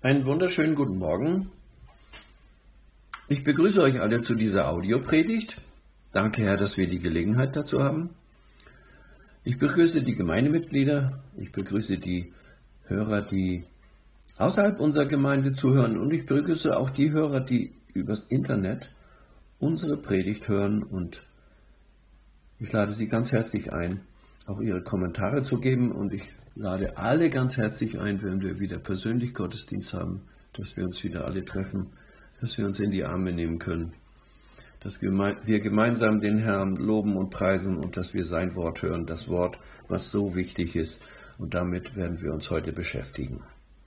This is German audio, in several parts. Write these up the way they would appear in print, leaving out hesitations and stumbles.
Einen wunderschönen guten Morgen. Ich begrüße euch alle zu dieser Audiopredigt. Danke, Herr, dass wir die Gelegenheit dazu haben. Ich begrüße die Gemeindemitglieder, ich begrüße die Hörer, die außerhalb unserer Gemeinde zuhören, und ich begrüße auch die Hörer, die übers Internet unsere Predigt hören, und ich lade Sie ganz herzlich ein, auch Ihre Kommentare zu geben, und ich lade alle ganz herzlich ein, wenn wir wieder persönlich Gottesdienst haben, dass wir uns wieder alle treffen, dass wir uns in die Arme nehmen können, dass wir gemeinsam den Herrn loben und preisen und dass wir sein Wort hören, das Wort, was so wichtig ist. Und damit werden wir uns heute beschäftigen.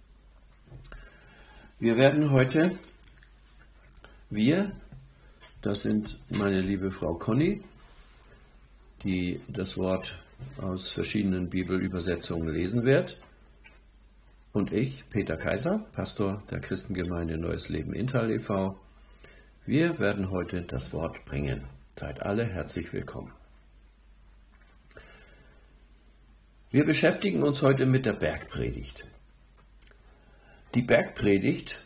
Wir werden heute, das sind meine liebe Frau Conny, die das Wort aus verschiedenen Bibelübersetzungen lesen wird, und ich, Peter Kaiser, Pastor der Christengemeinde Neues Leben Inntal e.V. Wir werden heute das Wort bringen. Seid alle herzlich willkommen. Wir beschäftigen uns heute mit der Bergpredigt. Die Bergpredigt,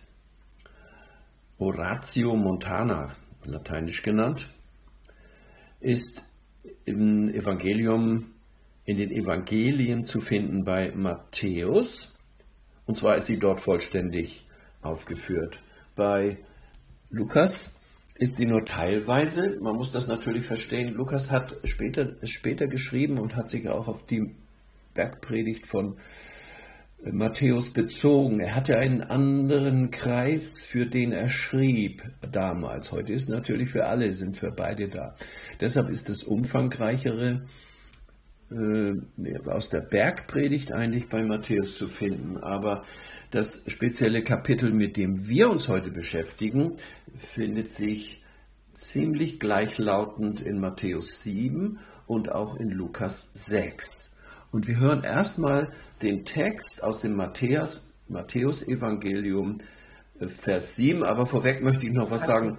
Oratio Montana, lateinisch genannt, ist im Evangelium, in den Evangelien zu finden bei Matthäus, und zwar ist sie dort vollständig aufgeführt. Bei Lukas ist sie nur teilweise, man muss das natürlich verstehen, Lukas hat später geschrieben und hat sich auch auf die Bergpredigt von Matthäus bezogen. Er hatte einen anderen Kreis, für den er schrieb damals. Heute ist natürlich für alle, sind für beide da. Deshalb ist das Umfangreichere aus der Bergpredigt eigentlich bei Matthäus zu finden. Aber das spezielle Kapitel, mit dem wir uns heute beschäftigen, findet sich ziemlich gleichlautend in Matthäus 7 und auch in Lukas 6. Und wir hören erstmal den Text aus dem Matthäus-Evangelium, Vers 7. Aber vorweg möchte ich noch was sagen.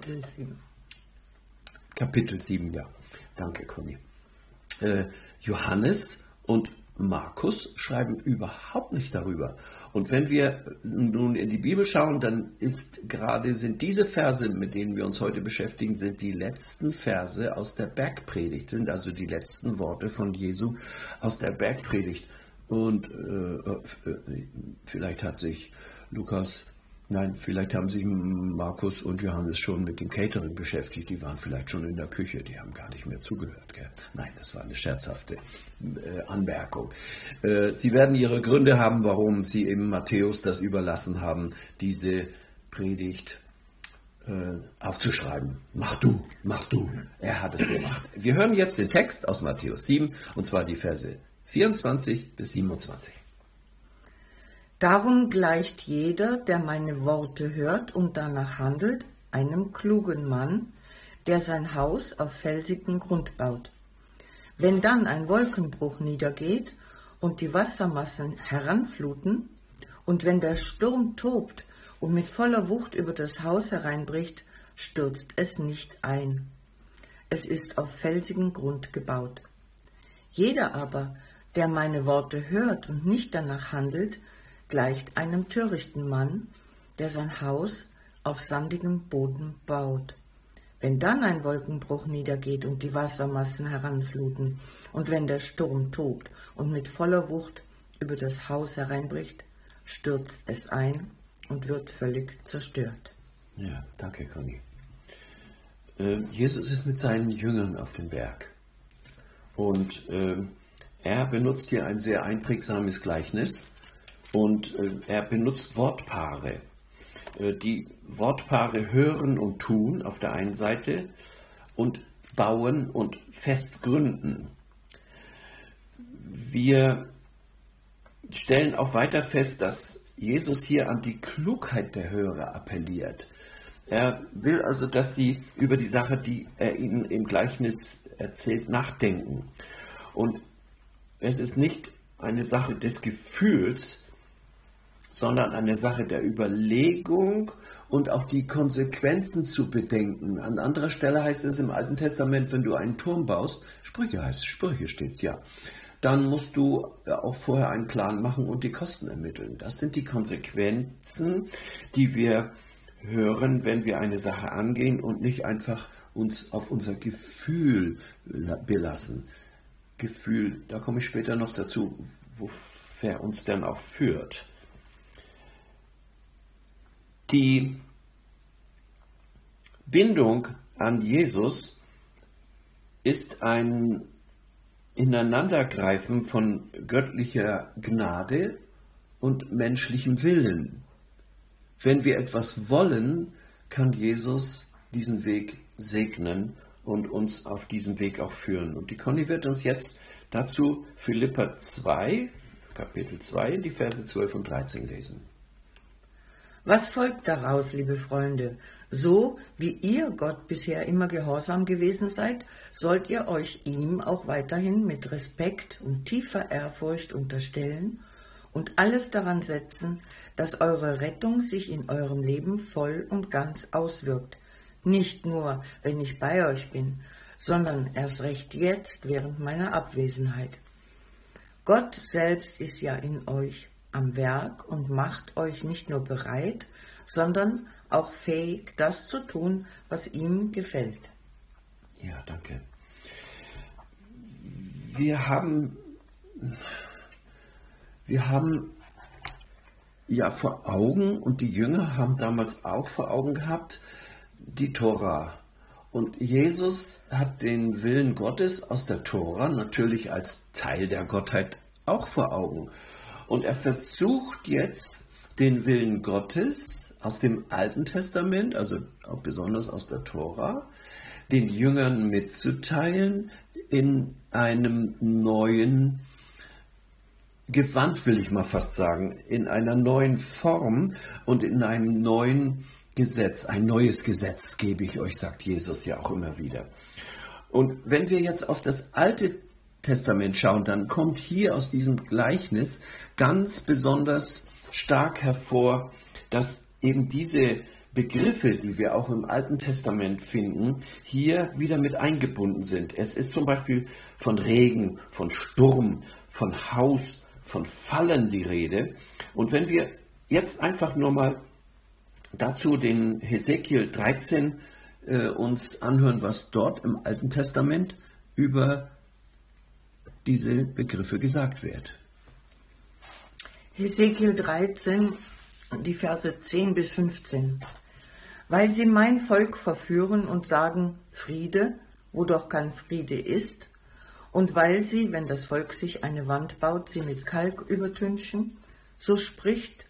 Kapitel 7, ja. Danke, Conny. Johannes und Markus schreiben überhaupt nicht darüber. Und wenn wir nun in die Bibel schauen, dann sind diese Verse, mit denen wir uns heute beschäftigen, sind die letzten Verse aus der Bergpredigt, sind also die letzten Worte von Jesu aus der Bergpredigt. Und vielleicht haben sich Markus und Johannes schon mit dem Catering beschäftigt. Die waren vielleicht schon in der Küche, die haben gar nicht mehr zugehört. Gell? Nein, das war eine scherzhafte Anmerkung. Sie werden ihre Gründe haben, warum sie eben Matthäus das überlassen haben, diese Predigt aufzuschreiben. Mach du. Er hat es gemacht. Wir hören jetzt den Text aus Matthäus 7, und zwar die Verse 24 bis 27. Darum gleicht jeder, der meine Worte hört und danach handelt, einem klugen Mann, der sein Haus auf felsigen Grund baut. Wenn dann ein Wolkenbruch niedergeht und die Wassermassen heranfluten, und wenn der Sturm tobt und mit voller Wucht über das Haus hereinbricht, stürzt es nicht ein. Es ist auf felsigen Grund gebaut. Jeder aber, der meine Worte hört und nicht danach handelt, gleicht einem törichten Mann, der sein Haus auf sandigem Boden baut. Wenn dann ein Wolkenbruch niedergeht und die Wassermassen heranfluten, und wenn der Sturm tobt und mit voller Wucht über das Haus hereinbricht, stürzt es ein und wird völlig zerstört. Ja, danke, Conny. Jesus ist mit seinen Jüngern auf dem Berg. Und er benutzt hier ein sehr einprägsames Gleichnis. Und er benutzt Wortpaare. Die Wortpaare hören und tun auf der einen Seite und bauen und festgründen. Wir stellen auch weiter fest, dass Jesus hier an die Klugheit der Hörer appelliert. Er will also, dass sie über die Sache, die er ihnen im Gleichnis erzählt, nachdenken. Und es ist nicht eine Sache des Gefühls, sondern eine Sache der Überlegung und auch die Konsequenzen zu bedenken. An anderer Stelle heißt es im Alten Testament, wenn du einen Turm baust, Sprüche steht es ja, dann musst du auch vorher einen Plan machen und die Kosten ermitteln. Das sind die Konsequenzen, die wir hören, wenn wir eine Sache angehen und nicht einfach uns auf unser Gefühl belassen. Gefühl, da komme ich später noch dazu, wer uns denn auch führt. Die Bindung an Jesus ist ein Ineinandergreifen von göttlicher Gnade und menschlichem Willen. Wenn wir etwas wollen, kann Jesus diesen Weg segnen und uns auf diesem Weg auch führen. Und die Conny wird uns jetzt dazu Philipper 2, Kapitel 2, die Verse 12 und 13 lesen. Was folgt daraus, liebe Freunde? So wie ihr Gott bisher immer gehorsam gewesen seid, sollt ihr euch ihm auch weiterhin mit Respekt und tiefer Ehrfurcht unterstellen und alles daran setzen, dass eure Rettung sich in eurem Leben voll und ganz auswirkt. Nicht nur, wenn ich bei euch bin, sondern erst recht jetzt während meiner Abwesenheit. Gott selbst ist ja in euch am Werk und macht euch nicht nur bereit, sondern auch fähig, das zu tun, was ihm gefällt. Ja, danke. Wir haben ja vor Augen, und die Jünger haben damals auch vor Augen gehabt, die Tora. Und Jesus hat den Willen Gottes aus der Tora natürlich als Teil der Gottheit auch vor Augen. Und er versucht jetzt den Willen Gottes aus dem Alten Testament, also auch besonders aus der Tora, den Jüngern mitzuteilen in einem neuen Gewand, will ich mal fast sagen, in einer neuen Form und in einem neuen Gesetz. Ein neues Gesetz gebe ich euch, sagt Jesus ja auch immer wieder. Und wenn wir jetzt auf das Alte Testament schauen, dann kommt hier aus diesem Gleichnis ganz besonders stark hervor, dass eben diese Begriffe, die wir auch im Alten Testament finden, hier wieder mit eingebunden sind. Es ist zum Beispiel von Regen, von Sturm, von Haus, von Fallen die Rede. Und wenn wir jetzt einfach nur mal dazu den Hesekiel 13 uns anhören, was dort im Alten Testament über diese Begriffe gesagt wird. Hesekiel 13, die Verse 10 bis 15. Weil sie mein Volk verführen und sagen Friede, wo doch kein Friede ist, und weil sie, wenn das Volk sich eine Wand baut, sie mit Kalk übertünchen, so spricht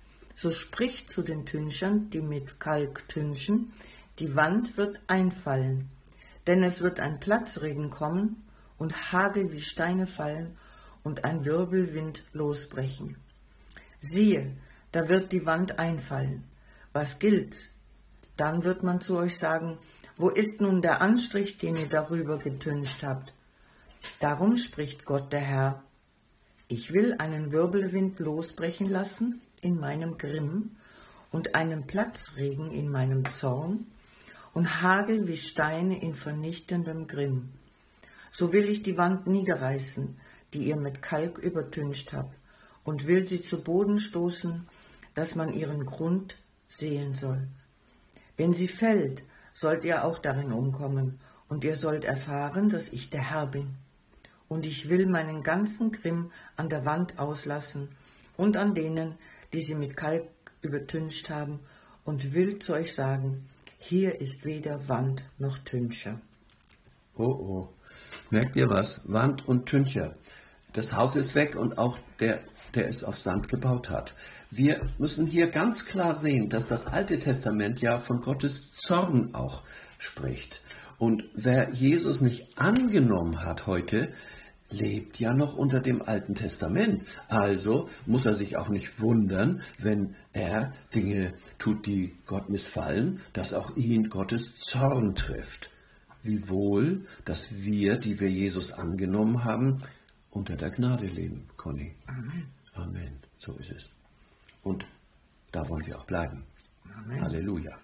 zu den Tünchern, die mit Kalk tünchen, die Wand wird einfallen, denn es wird ein Platzregen kommen und Hagel wie Steine fallen und ein Wirbelwind losbrechen. Siehe, da wird die Wand einfallen. Was gilt? Dann wird man zu euch sagen, wo ist nun der Anstrich, den ihr darüber getüncht habt? Darum spricht Gott der Herr, ich will einen Wirbelwind losbrechen lassen in meinem Grimm und einen Platzregen in meinem Zorn und Hagel wie Steine in vernichtendem Grimm. So will ich die Wand niederreißen, die ihr mit Kalk übertüncht habt, und will sie zu Boden stoßen, dass man ihren Grund sehen soll. Wenn sie fällt, sollt ihr auch darin umkommen, und ihr sollt erfahren, dass ich der Herr bin. Und ich will meinen ganzen Grimm an der Wand auslassen und an denen, die sie mit Kalk übertüncht haben, und will zu euch sagen, hier ist weder Wand noch Tüncher. Oh, oh. Merkt ihr was? Wand und Tüncher. Das Haus ist weg und auch der es auf Sand gebaut hat. Wir müssen hier ganz klar sehen, dass das Alte Testament ja von Gottes Zorn auch spricht. Und wer Jesus nicht angenommen hat heute, lebt ja noch unter dem Alten Testament. Also muss er sich auch nicht wundern, wenn er Dinge tut, die Gott missfallen, dass auch ihn Gottes Zorn trifft. Wiewohl, dass wir, die wir Jesus angenommen haben, unter der Gnade leben, Conny. Amen. Amen. So ist es. Und da wollen wir auch bleiben. Amen. Halleluja.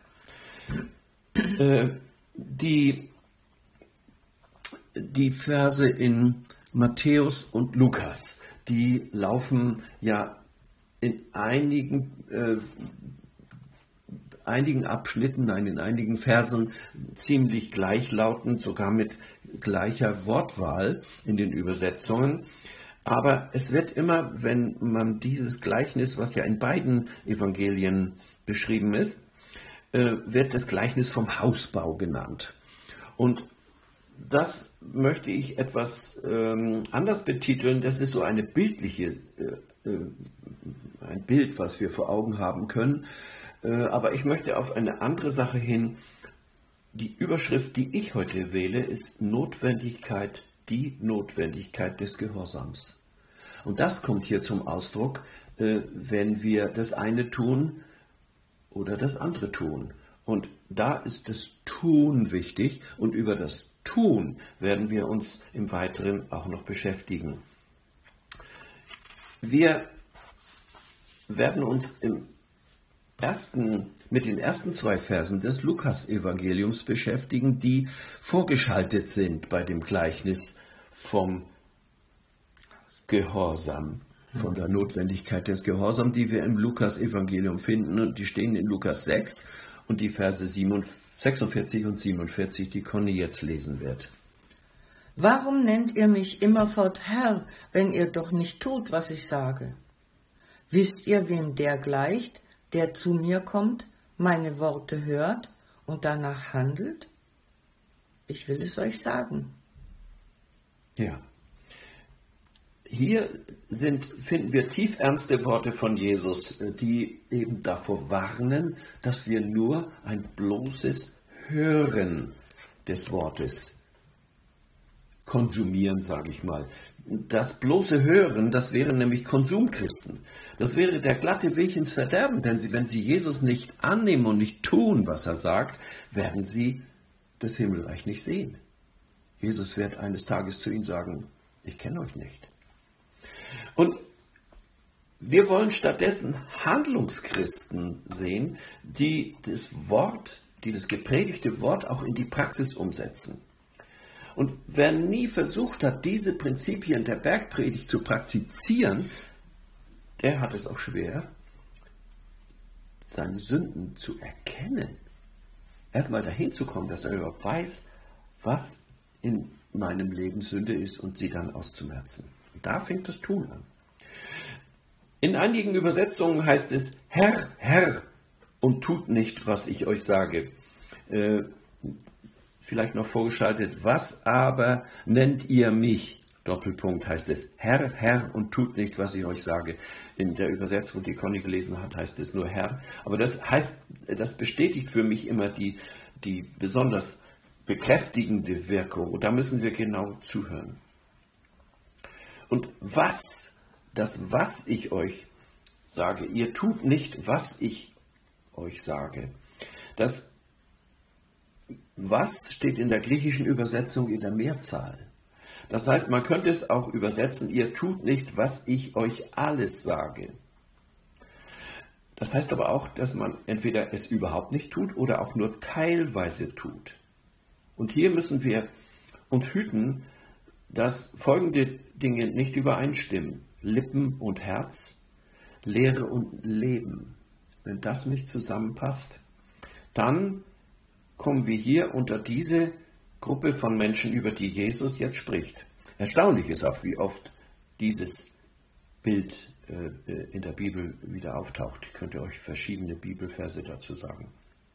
Die Verse in Matthäus und Lukas, die laufen ja in einigen Abschnitten, nein, in einigen Versen ziemlich gleichlautend, sogar mit gleicher Wortwahl in den Übersetzungen. Aber es wird immer, wenn man dieses Gleichnis, was ja in beiden Evangelien beschrieben ist, wird das Gleichnis vom Hausbau genannt. Und das möchte ich etwas anders betiteln. Das ist so eine bildliche, ein Bild, was wir vor Augen haben können. Aber ich möchte auf eine andere Sache hin. Die Überschrift, die ich heute wähle, ist Notwendigkeit, die Notwendigkeit des Gehorsams. Und das kommt hier zum Ausdruck, wenn wir das eine tun oder das andere tun. Und da ist das Tun wichtig und über das Tun werden wir uns im Weiteren auch noch beschäftigen. Wir werden uns mit den ersten 2 Versen des Lukas-Evangeliums beschäftigen, die vorgeschaltet sind bei dem Gleichnis vom Gehorsam, von der Notwendigkeit des Gehorsams, die wir im Lukas-Evangelium finden. Und die stehen in Lukas 6 und die Verse 46 und 47, die Conny jetzt lesen wird. Warum nennt ihr mich immerfort Herr, wenn ihr doch nicht tut, was ich sage? Wisst ihr, wem der gleicht, der zu mir kommt, meine Worte hört und danach handelt? Ich will es euch sagen. Ja. Hier finden wir tiefernste Worte von Jesus, die eben davor warnen, dass wir nur ein bloßes Hören des Wortes konsumieren, sage ich mal. Das bloße Hören, das wären nämlich Konsumchristen. Das wäre der glatte Weg ins Verderben, denn wenn sie Jesus nicht annehmen und nicht tun, was er sagt, werden sie das Himmelreich nicht sehen. Jesus wird eines Tages zu ihnen sagen, ich kenne euch nicht. Und wir wollen stattdessen Handlungschristen sehen, die das gepredigte Wort auch in die Praxis umsetzen. Und wer nie versucht hat, diese Prinzipien der Bergpredigt zu praktizieren, der hat es auch schwer, seine Sünden zu erkennen. Erstmal dahin zu kommen, dass er überhaupt weiß, was in meinem Leben Sünde ist und sie dann auszumerzen. Und da fängt das Tun an. In einigen Übersetzungen heißt es, Herr, Herr, und tut nicht, was ich euch sage. Vielleicht noch vorgeschaltet, was aber nennt ihr mich? Doppelpunkt heißt es, Herr, Herr, und tut nicht, was ich euch sage. In der Übersetzung, die Conny gelesen hat, heißt es nur Herr. Aber das heißt, das bestätigt für mich immer die besonders bekräftigende Wirkung. Und da müssen wir genau zuhören. Und was ich euch sage, ihr tut nicht, was ich euch sage. Das was steht in der griechischen Übersetzung in der Mehrzahl. Das heißt, man könnte es auch übersetzen, ihr tut nicht, was ich euch alles sage. Das heißt aber auch, dass man entweder es überhaupt nicht tut oder auch nur teilweise tut. Und hier müssen wir uns hüten, dass folgende Dinge nicht übereinstimmen. Lippen und Herz, Lehre und Leben. Wenn das nicht zusammenpasst, dann kommen wir hier unter diese Gruppe von Menschen, über die Jesus jetzt spricht. Erstaunlich ist auch, wie oft dieses Bild in der Bibel wieder auftaucht. Ich könnte euch verschiedene Bibelverse dazu sagen.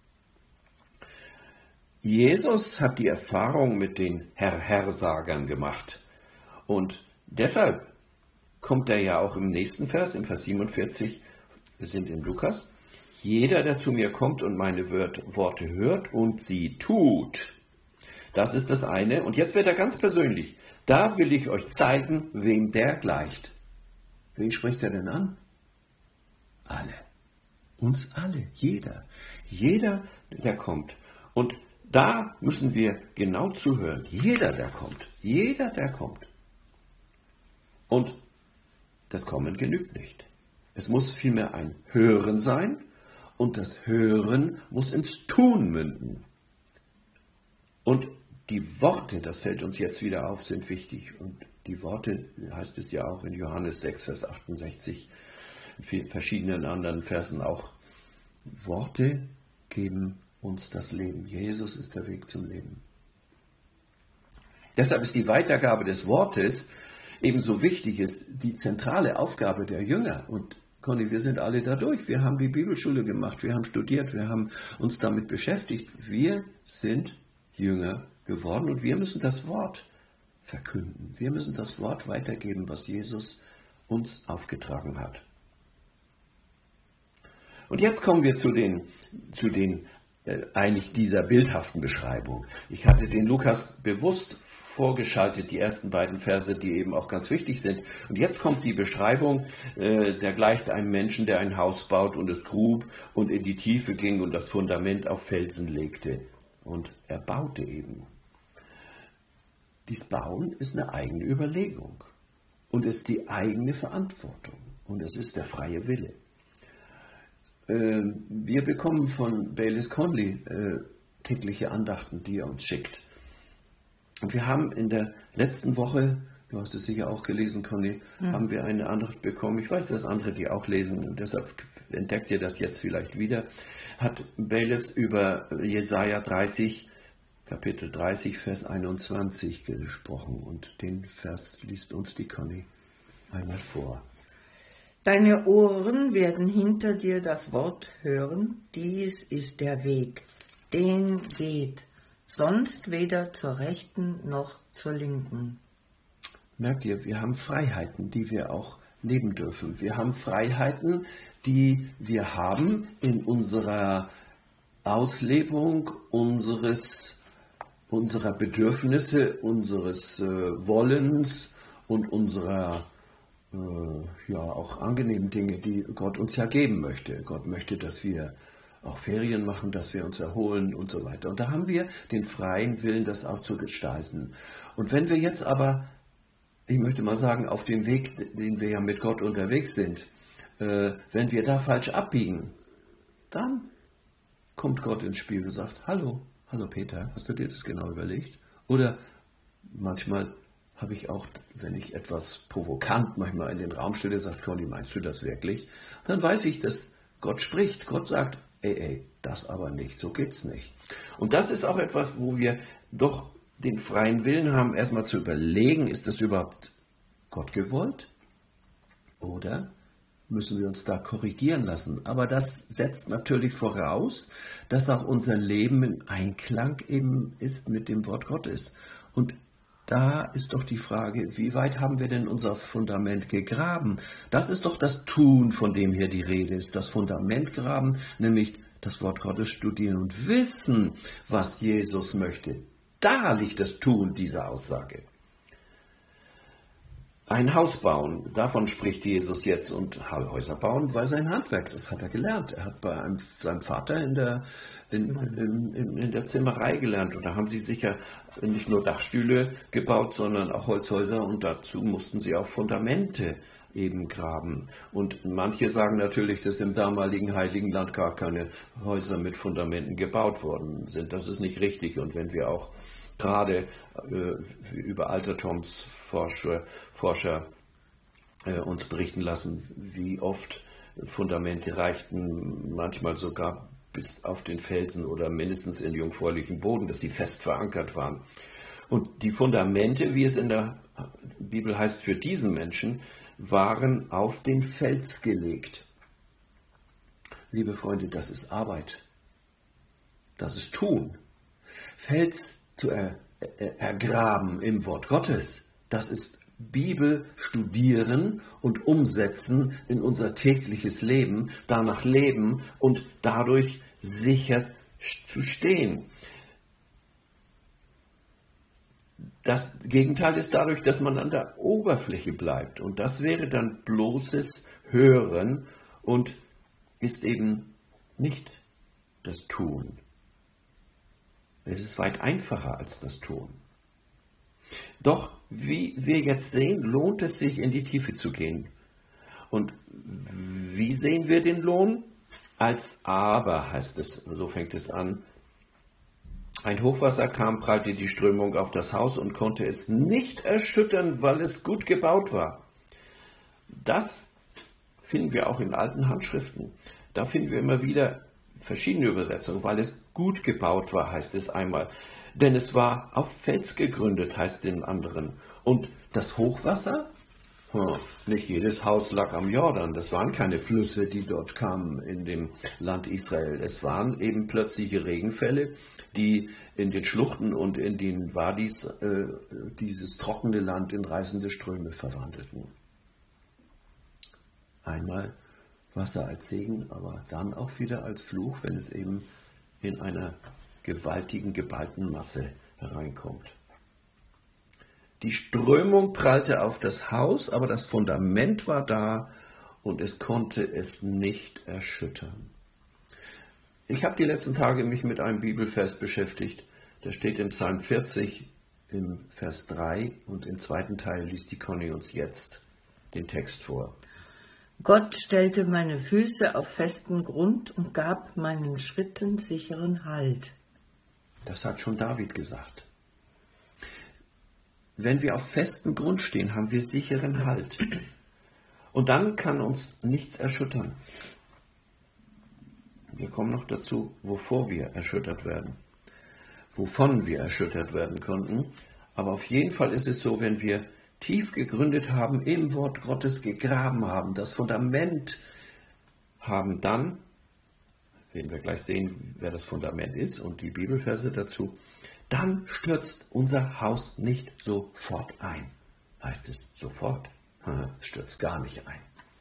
Jesus hat die Erfahrung mit den Herr-Herr-Sagern gemacht. Und deshalb kommt er ja auch im nächsten Vers, im Vers 47, wir sind in Lukas, jeder, der zu mir kommt und meine Worte hört und sie tut, das ist das eine. Und jetzt wird er ganz persönlich. Da will ich euch zeigen, wem der gleicht. Wen spricht er denn an? Alle. Uns alle. Jeder. Jeder, der kommt. Und da müssen wir genau zuhören. Jeder, der kommt. Jeder, der kommt. Und das Kommen genügt nicht. Es muss vielmehr ein Hören sein. Und das Hören muss ins Tun münden. Und die Worte, das fällt uns jetzt wieder auf, sind wichtig. Und Die Worte, heißt es ja auch in Johannes 6, Vers 68, in verschiedenen anderen Versen auch. Worte geben uns das Leben. Jesus ist der Weg zum Leben. Deshalb ist die Weitergabe des Wortes ebenso wichtig, ist die zentrale Aufgabe der Jünger. Und Conny, wir sind alle da durch. Wir haben die Bibelschule gemacht, wir haben studiert, wir haben uns damit beschäftigt. Wir sind Jünger geworden und wir müssen das Wort verkünden. Wir müssen das Wort weitergeben, was Jesus uns aufgetragen hat. Und jetzt kommen wir zu den eigentlich dieser bildhaften Beschreibung. Ich hatte den Lukas bewusst vorgeschaltet, die ersten beiden Verse, die eben auch ganz wichtig sind. Und jetzt kommt die Beschreibung, der gleicht einem Menschen, der ein Haus baut und es grub und in die Tiefe ging und das Fundament auf Felsen legte. Und er baute eben. Dies Bauen ist eine eigene Überlegung und ist die eigene Verantwortung und es ist der freie Wille. Wir bekommen von Baylis Conley tägliche Andachten, die er uns schickt. Und wir haben in der letzten Woche, du hast es sicher auch gelesen, Conny, haben wir eine Andacht bekommen. Ich weiß, dass andere die auch lesen und deshalb entdeckt ihr das jetzt vielleicht wieder. Hat Baylis über Jesaja 30, Kapitel 30, Vers 21 gesprochen und den Vers liest uns die Conny einmal vor. Deine Ohren werden hinter dir das Wort hören, dies ist der Weg, den geht, sonst weder zur Rechten noch zur Linken. Merkt ihr, wir haben Freiheiten, die wir auch leben dürfen. Wir haben Freiheiten, die wir haben in unserer Auslebung unserer Bedürfnisse, unseres Wollens und unserer auch angenehmen Dinge, die Gott uns ja geben möchte. Gott möchte, dass wir auch Ferien machen, dass wir uns erholen und so weiter. Und da haben wir den freien Willen, das auch zu gestalten. Und wenn wir jetzt aber, ich möchte mal sagen, auf dem Weg, den wir ja mit Gott unterwegs sind, wenn wir da falsch abbiegen, dann kommt Gott ins Spiel und sagt, hallo Peter, hast du dir das genau überlegt? Oder manchmal habe ich auch, wenn ich etwas provokant manchmal in den Raum stelle, sagt Conny, meinst du das wirklich? Dann weiß ich, dass Gott spricht. Gott sagt, ey, das aber nicht, so geht's nicht. Und das ist auch etwas, wo wir doch den freien Willen haben, erstmal zu überlegen, ist das überhaupt Gott gewollt? Oder müssen wir uns da korrigieren lassen? Aber das setzt natürlich voraus, dass auch unser Leben in Einklang eben ist mit dem Wort Gottes. Und da ist doch die Frage, wie weit haben wir denn unser Fundament gegraben? Das ist doch das Tun, von dem hier die Rede ist. Das Fundament graben, nämlich das Wort Gottes studieren und wissen, was Jesus möchte. Da liegt das Tun dieser Aussage. Ein Haus bauen, davon spricht Jesus jetzt. Und Häuser bauen war sein Handwerk, das hat er gelernt. Er hat bei seinem Vater in der Zimmerei gelernt. Und da haben sie sicher nicht nur Dachstühle gebaut, sondern auch Holzhäuser. Und dazu mussten sie auch Fundamente eben graben. Und manche sagen natürlich, dass im damaligen Heiligen Land gar keine Häuser mit Fundamenten gebaut worden sind. Das ist nicht richtig. Und wenn wir auch gerade über Altertumsforscher uns berichten lassen, wie oft Fundamente reichten, manchmal sogar bis auf den Felsen oder mindestens in jungfräulichen Boden, dass sie fest verankert waren. Und die Fundamente, wie es in der Bibel heißt, für diesen Menschen, waren auf den Fels gelegt. Liebe Freunde, das ist Arbeit. Das ist Tun. Fels zu ergraben im Wort Gottes, das ist Bibel studieren und umsetzen in unser tägliches Leben, danach leben und dadurch sicher zu stehen. Das Gegenteil ist dadurch, dass man an der Oberfläche bleibt und das wäre dann bloßes Hören und ist eben nicht das Tun. Es ist weit einfacher als das Tun. Doch, wie wir jetzt sehen, lohnt es sich, in die Tiefe zu gehen. Und wie sehen wir den Lohn? Als aber heißt es, so fängt es an, Ein Hochwasser kam, prallte die Strömung auf das Haus und konnte es nicht erschüttern, weil es gut gebaut war. Das finden wir auch in alten Handschriften. Da finden wir immer wieder verschiedene Übersetzungen, weil es gut gebaut war, heißt es einmal. Denn es war auf Fels gegründet, heißt den anderen. Und das Hochwasser? Nicht jedes Haus lag am Jordan. Das waren keine Flüsse, die dort kamen in dem Land Israel. Es waren eben plötzliche Regenfälle, die in den Schluchten und in den Wadis dieses trockene Land in reißende Ströme verwandelten. Einmal Wasser als Segen, aber dann auch wieder als Fluch, wenn es eben in einer gewaltigen, geballten Masse hereinkommt. Die Strömung prallte auf das Haus, aber das Fundament war da und es konnte es nicht erschüttern. Ich habe die letzten Tage mich mit einem Bibelvers beschäftigt. Der steht im Psalm 40 im Vers 3 und im zweiten Teil liest die Conny uns jetzt den Text vor. Gott stellte meine Füße auf festen Grund und gab meinen Schritten sicheren Halt. Das hat schon David gesagt. Wenn wir auf festem Grund stehen, haben wir sicheren Halt. Und dann kann uns nichts erschüttern. Wir kommen noch dazu, wovor wir erschüttert werden. Wovon wir erschüttert werden konnten. Aber auf jeden Fall ist es so, wenn wir tief gegründet haben, im Wort Gottes gegraben haben, das Fundament haben, dann, werden wir gleich sehen, wer das Fundament ist und die Bibelverse dazu, dann stürzt unser Haus nicht sofort ein. Heißt es sofort? Es stürzt gar nicht ein.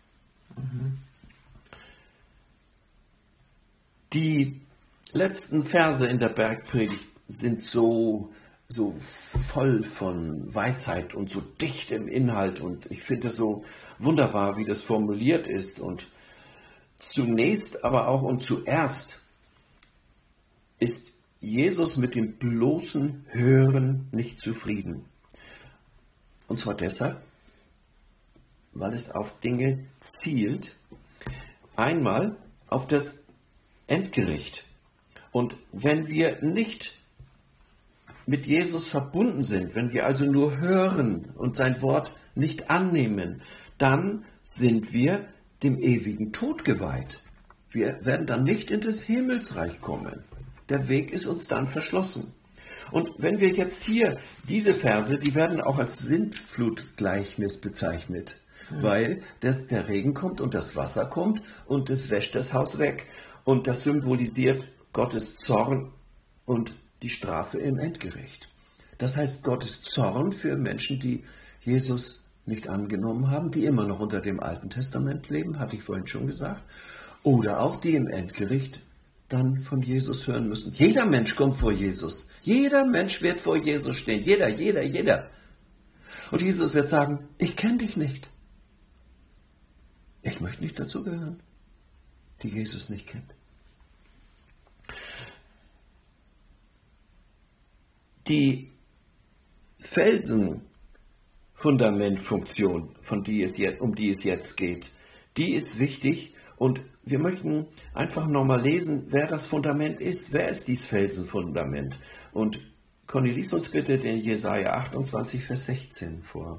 Die letzten Verse in der Bergpredigt sind so voll von Weisheit und so dicht im Inhalt und ich finde es so wunderbar, wie das formuliert ist und zunächst, aber auch und zuerst ist Jesus mit dem bloßen Hören nicht zufrieden. Und zwar deshalb, weil es auf Dinge zielt. Einmal auf das Endgericht. Und wenn wir nicht mit Jesus verbunden sind, wenn wir also nur hören und sein Wort nicht annehmen, dann sind wir dem ewigen Tod geweiht. Wir werden dann nicht in das Himmelsreich kommen. Der Weg ist uns dann verschlossen. Und wenn wir jetzt hier diese Verse, die werden auch als Sintflutgleichnis bezeichnet, weil der Regen kommt und das Wasser kommt und es wäscht das Haus weg. Und das symbolisiert Gottes Zorn und die Strafe im Endgericht. Das heißt, Gottes Zorn für Menschen, die Jesus nicht angenommen haben, die immer noch unter dem Alten Testament leben, hatte ich vorhin schon gesagt, oder auch die im Endgericht dann von Jesus hören müssen. Jeder Mensch kommt vor Jesus. Jeder Mensch wird vor Jesus stehen. Jeder. Und Jesus wird sagen, ich kenne dich nicht. Ich möchte nicht dazugehören, die Jesus nicht kennt. Die Felsenfundamentfunktion, um die es jetzt geht, die ist wichtig und wir möchten einfach nochmal lesen, wer das Fundament ist. Wer ist dieses Felsenfundament? Und Conny, lies uns bitte den Jesaja 28, Vers 16 vor.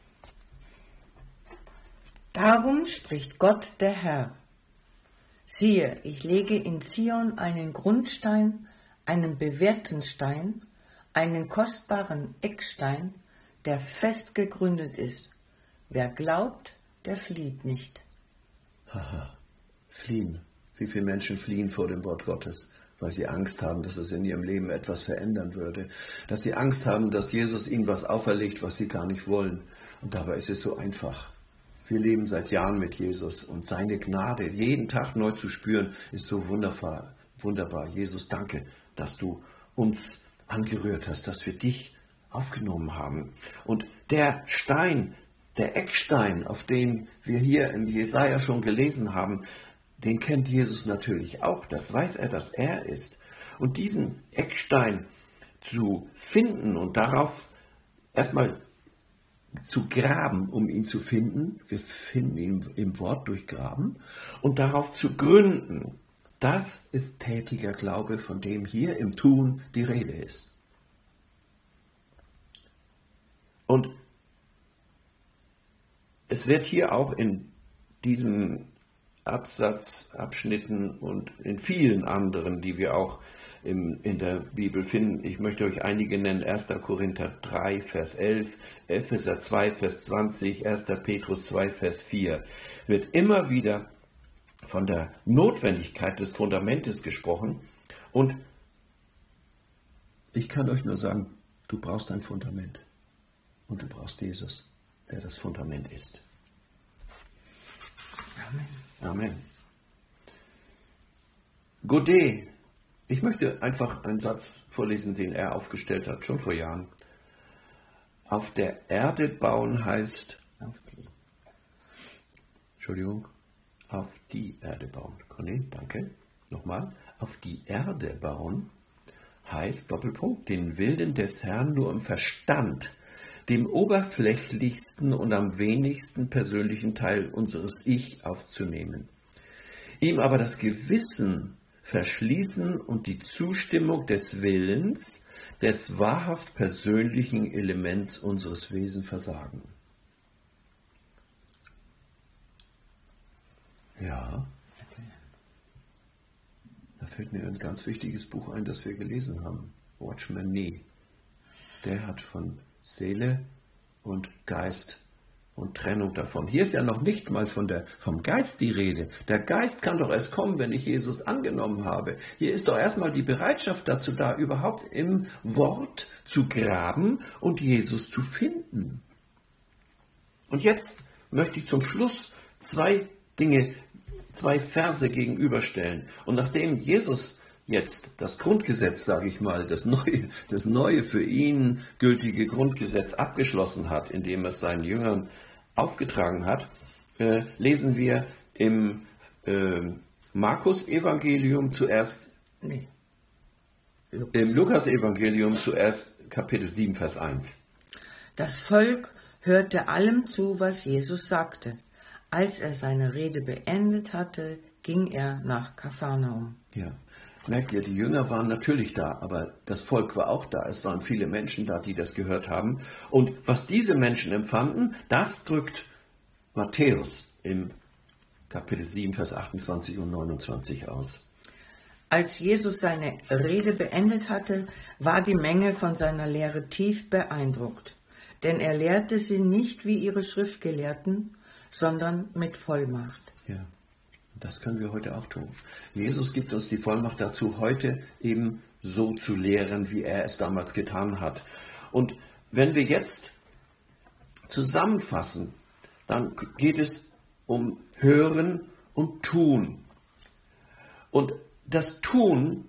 Darum spricht Gott der Herr. Siehe, ich lege in Zion einen Grundstein, einen bewährten Stein, einen kostbaren Eckstein, der fest gegründet ist. Wer glaubt, der flieht nicht. Fliehen. Wie viele Menschen fliehen vor dem Wort Gottes, weil sie Angst haben, dass es in ihrem Leben etwas verändern würde. Dass sie Angst haben, dass Jesus ihnen was auferlegt, was sie gar nicht wollen. Und dabei ist es so einfach. Wir leben seit Jahren mit Jesus und seine Gnade jeden Tag neu zu spüren, ist so wunderbar. Jesus, danke, dass du uns angerührt hast, dass wir dich aufgenommen haben. Und der Stein, der Eckstein, auf den wir hier im Jesaja schon gelesen haben, den kennt Jesus natürlich auch. Das weiß er, dass er ist. Und diesen Eckstein zu finden und darauf erstmal zu graben, um ihn zu finden, wir finden ihn im Wort durch Graben, und darauf zu gründen, Das ist tätiger Glaube, von dem hier im Tun die Rede ist. Und es wird hier auch in diesem Absatzabschnitten und in vielen anderen, die wir auch in der Bibel finden. Ich möchte euch einige nennen. 1. Korinther 3, Vers 11, Epheser 2, Vers 20, 1. Petrus 2, Vers 4. Wird immer wieder von der Notwendigkeit des Fundamentes gesprochen. Und ich kann euch nur sagen, du brauchst ein Fundament. Und du brauchst Jesus, der das Fundament ist. Amen. Amen. Godet. Ich möchte einfach einen Satz vorlesen, den er aufgestellt hat, schon vor Jahren. Auf der Erde bauen heißt, auf die Erde bauen. Conny, danke. Nochmal. Auf die Erde bauen heißt, Doppelpunkt, den Willen des Herrn nur im Verstand, dem oberflächlichsten und am wenigsten persönlichen Teil unseres Ich aufzunehmen. Ihm aber das Gewissen verschließen und die Zustimmung des Willens, des wahrhaft persönlichen Elements unseres Wesens versagen. Ja, da fällt mir ein ganz wichtiges Buch ein, das wir gelesen haben. Watchman Nee. Der hat von Seele und Geist und Trennung davon. Hier ist ja noch nicht mal vom Geist die Rede. Der Geist kann doch erst kommen, wenn ich Jesus angenommen habe. Hier ist doch erstmal die Bereitschaft dazu da, überhaupt im Wort zu graben und Jesus zu finden. Und jetzt möchte ich zum Schluss zwei Verse gegenüberstellen. Und nachdem Jesus jetzt das Grundgesetz, sage ich mal, das neue für ihn gültige Grundgesetz abgeschlossen hat, indem er es seinen Jüngern aufgetragen hat, lesen wir im Markus-Evangelium zuerst, im Lukas-Evangelium zuerst Kapitel 7, Vers 1. Das Volk hörte allem zu, was Jesus sagte. Als er seine Rede beendet hatte, ging er nach Kapharnaum. Ja. Merkt ihr, die Jünger waren natürlich da, aber das Volk war auch da. Es waren viele Menschen da, die das gehört haben. Und was diese Menschen empfanden, das drückt Matthäus im Kapitel 7, Vers 28 und 29 aus. Als Jesus seine Rede beendet hatte, war die Menge von seiner Lehre tief beeindruckt. Denn er lehrte sie nicht wie ihre Schriftgelehrten, sondern mit Vollmacht. Ja. Das können wir heute auch tun. Jesus gibt uns die Vollmacht dazu, heute eben so zu lehren, wie er es damals getan hat. Und wenn wir jetzt zusammenfassen, dann geht es um Hören und Tun. Und das Tun,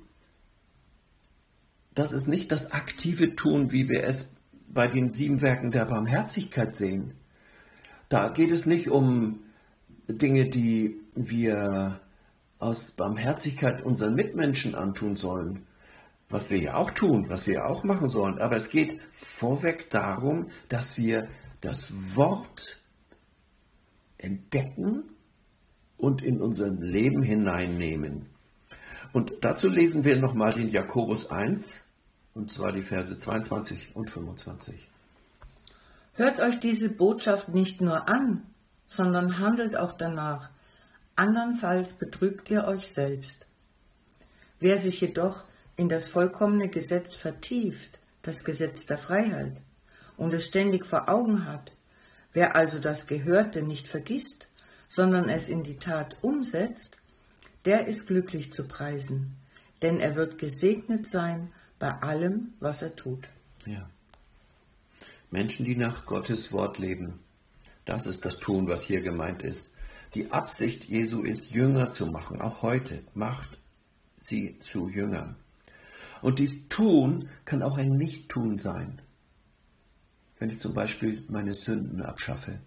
das ist nicht das aktive Tun, wie wir es bei den 7 Werken der Barmherzigkeit sehen. Da geht es nicht um Dinge, die wir aus Barmherzigkeit unseren Mitmenschen antun sollen, was wir ja auch tun, was wir ja auch machen sollen. Aber es geht vorweg darum, dass wir das Wort entdecken und in unser Leben hineinnehmen. Und dazu lesen wir nochmal den Jakobus 1, und zwar die Verse 22 und 25. Hört euch diese Botschaft nicht nur an, sondern handelt auch danach. Andernfalls betrügt ihr euch selbst. Wer sich jedoch in das vollkommene Gesetz vertieft, das Gesetz der Freiheit, und es ständig vor Augen hat, wer also das Gehörte nicht vergisst, sondern es in die Tat umsetzt, der ist glücklich zu preisen, denn er wird gesegnet sein bei allem, was er tut. Ja. Menschen, die nach Gottes Wort leben, das ist das Tun, was hier gemeint ist. Die Absicht Jesu ist, Jünger zu machen. Auch heute macht sie zu Jüngern. Und dies Tun kann auch ein Nicht-Tun sein. Wenn ich zum Beispiel meine Sünden abschaffe,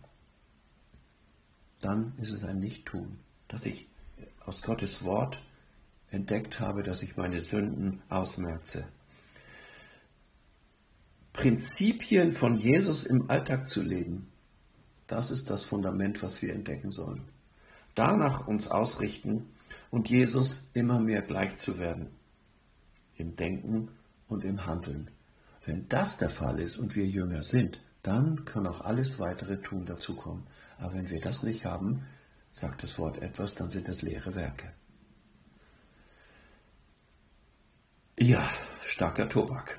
dann ist es ein Nicht-Tun, dass ich aus Gottes Wort entdeckt habe, dass ich meine Sünden ausmerze. Prinzipien von Jesus im Alltag zu leben, das ist das Fundament, was wir entdecken sollen. Danach uns ausrichten und Jesus immer mehr gleich zu werden, im Denken und im Handeln. Wenn das der Fall ist und wir Jünger sind, dann kann auch alles weitere Tun dazukommen. Aber wenn wir das nicht haben, sagt das Wort etwas, dann sind das leere Werke. Ja, starker Tobak.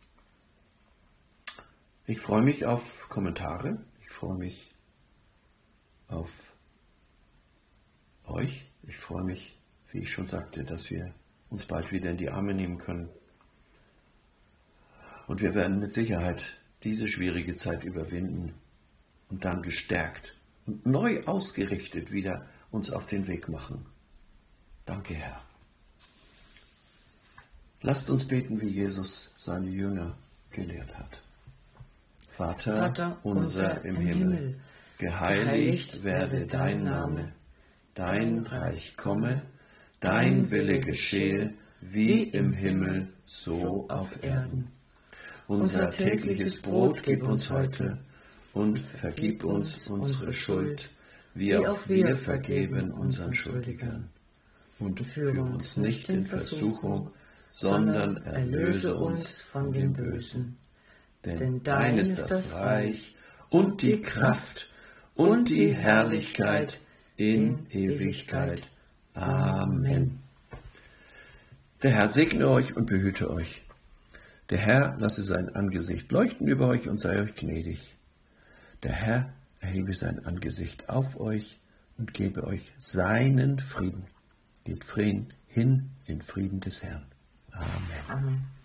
Ich freue mich auf Kommentare. Ich freue mich auf euch. Ich freue mich, wie ich schon sagte, dass wir uns bald wieder in die Arme nehmen können. Und wir werden mit Sicherheit diese schwierige Zeit überwinden und dann gestärkt und neu ausgerichtet wieder uns auf den Weg machen. Danke, Herr. Lasst uns beten, wie Jesus seine Jünger gelehrt hat. Vater unser im Himmel, geheiligt werde dein Name, dein Reich komme, dein Wille geschehe, wie im Himmel, so auf Erden. Unser tägliches Brot gib uns heute und vergib uns unsere Schuld, wie auch wir vergeben unseren Schuldigern. Und führe uns nicht in Versuchung, sondern erlöse uns von dem Bösen. Denn dein ist das Reich und die Kraft und die Herrlichkeit in Ewigkeit. Amen. Der Herr segne euch und behüte euch. Der Herr lasse sein Angesicht leuchten über euch und sei euch gnädig. Der Herr erhebe sein Angesicht auf euch und gebe euch seinen Frieden. Geht hin in Frieden des Herrn. Amen. Amen.